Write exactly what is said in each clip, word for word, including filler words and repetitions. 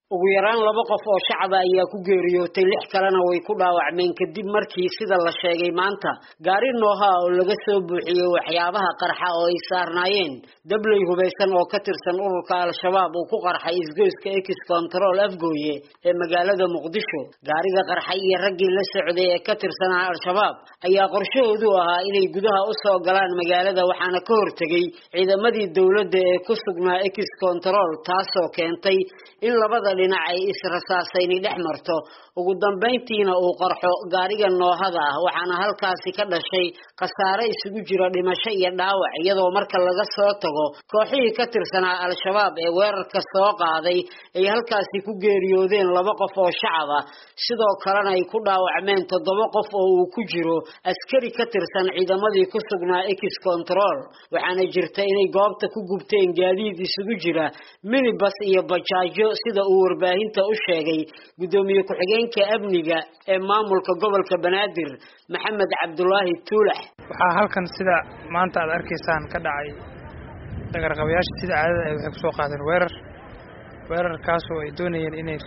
ugu yaraan laba qof oo shacab ah ayaa ku geeriyootay lix kalena way ku dhaawacmeen kadib markii sida la sheegay maanta gaari nooha oo laga soo buuxiyay waxyaabaha qarxa oo ay saarnaayeen dablay hubeysan oo ka tirsan ururka al-shabaab oo ku qarxay isgoyska X Control Afgooye ee magaalada Muqdisho gaariga qarxay iyo raggii la socday ee ka tirsan al-shabaab ayaa qorshahoodu ahaa inay gudaha u soo galaan magaalada waxaana ka hortagay ciidamadii dawladda ee ku sugnaa X Control taasoo keentay in labada dhinac ay israsaaseen dhex marto ugu dambeyntiina uu qarxo gaariga noohada ah waxaana halkaasi ka dhashay khasaare isugu jira dhimasho iyo dhaawac iyadoo marka laga soo tago kooxihii ka tirsanaa al-shabaab ee weerarka soo qaaday ay halkaasi ku geeriyoodeen laba qof oo shacab ah sidoo kalena ay ku dhaawacmeen toddoba qof oo uu ku jiro askari ka tirsan ciidamadii ku sugnaa X Control waxaana jirta inay goobta ku gubteen gaadiid isugu jira minibus iyo bajaajo sida uu warbaahinta u sheegay gudoomiye ku-xigeenka amniga ee maamulka gobolka Banaadir Maxamed Cabdullaahi Tuulax waxa halkan sida maanta aad arkaysaan ka dhacay dagarqabayaasha sida caadada ay wax ku soo qaadeen weerar weerarkaas oo ay doonayeen inay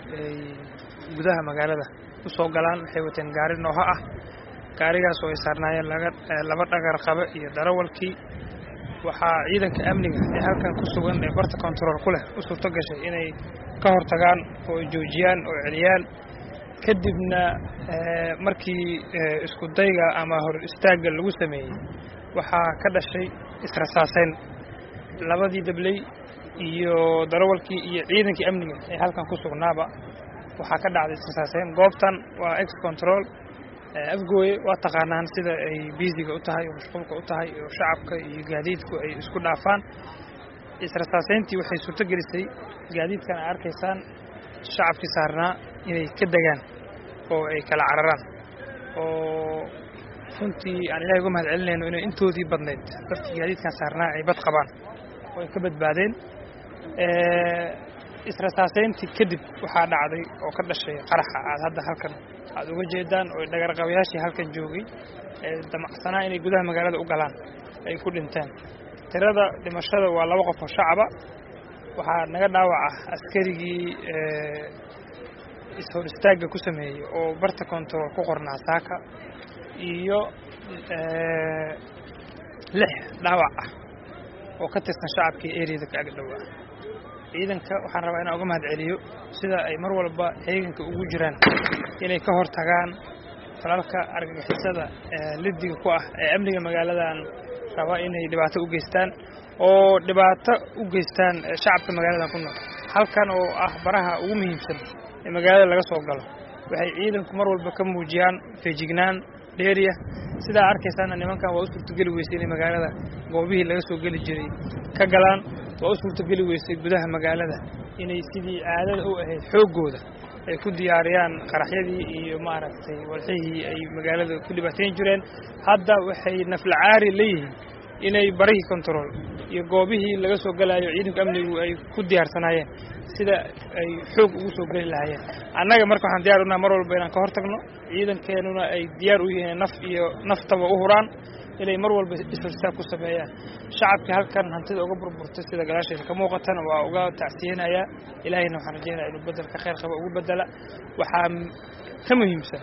gudaha magaalada u soo galaan waxay wateen gaari nooha ah gaarigaas oo ay saarnaayeen laba dhagarqabe iyo darawalkii waxa ciidanka amniga ee halkan ku sugan ee barta control ku leh u suurto gashay inay ka hortagaan oo joojiyaan oo celiyaan kadibna markii isku dayga ama hor istaaga lagu sameeyay waxa ka dhashay israsaasayn labadii dablay iyo darawalkii iyo ciidankii amniga ee halkan ku sugnaaba waxa ka dhacday israsaasayn goobtan waa X Control Afgooye waa taqaanaan sida ay biisiga u tahay oo mashquulka u tahay oo shacabka iyo gaadiidku ay isku dhaafaan israsaasayntii waxay suurto gelisay gaadiidkan ay arkaysaan shacabkii saarnaa inay ka degaan oo ay kala cararaan oo runtii aan ilaahay uga mahadcelinayno inay intoodii badnayd dadkii gaadiidkan saarnaa ay bad qabaan oo ay ka badbaadeen israsaasayntii kadib waxaa dhacday oo ka dhashay qaraxa aad hadda halkan aad uga jeedaan oo dhagarqabayaashii halkan joogay ee damacsanaa inay gudaha magaalada u galaan ay ku dhinteen tirada dhimashada waa laba qof oo shacab ah waxaa naga dhaawac ah askarigii is-hor istaaga ku sameeyey oo barta control ku qornaa saaka iyo lix dhaawac ah oo ka tirsan shacabkii ereyada ka ag dhowaa ciidanka waxaan rabaa inaan uga mahadceliyo sida ay mar walba heeganka ugu jiraan inay ka hortagaan falalka argagixisada lidiga ku ah ee amniga magaaladan raba inay dhibaato u geystaan oo dhibaato u geystaan shacabka magaalada ku nool halkan oo ah baraha ugu muhiimsan ee magaalada laga soo galo waxay ciidanku mar walba ka muujiyaan feejignaan dheeriya sida arkaysaan nimankan waa u suurtageli weysay inay magaalada goobihii laga soo geli jiray ka galaan waa u suurtageli weysay gudaha magaalada inay sidii caadada u ahayd xoogooda ay ku diyaariyaan qaraxyadii iyo maaragtay walxihii ay magaalada ku dhibaateyn jireen hadda waxay naflacaari leeyihiin inay barihii control iyo goobihii laga soo galayo ciidanka amnigu ay ku diyaarsanaayeen sida ay xoog ugu soo gali lahaayeen annaga marka waxaan diyaar u nahay mar walba inaan ka hortagno ciidankeenuna ay diyaar u yihiin naf iyo naftaba u huraan inay mar walba isfirsaab ku sameeyaan shacabka halkan hantida uga burburtay sida galaasheeda ka muuqatana waa uga tacsiinaya ilaahayna waxaan rajaynayaa inuu bedel ka khayr qabo ugu bedela waxaa ka muhiimsan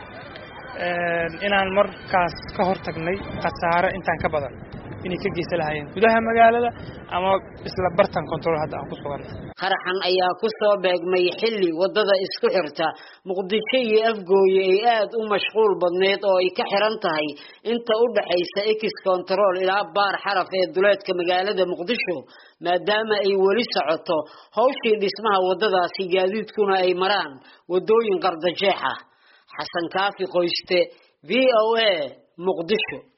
inaan markaas ka hortagnay khasaare intaan ka badan inay ka geysan lahaayeen gudaha magaalada ama isla bartan control hadda aan ku sugan qaraxan ayaa ku soo beegmay xilli wadada isku xirta Muqdisho iyo Afgooye ay aad u mashquul badneed oo ay ka xiran tahay inta u dhaxaysa X Control ilaa baar xaraf ee duleedka magaalada Muqdisho maadaama ay wali socoto hawshii dhismaha wadadaasi gaadiidkuna ay maraan wadooyin qardajeex ah Xasan Kaafi Qoyste V O A Muqdisho.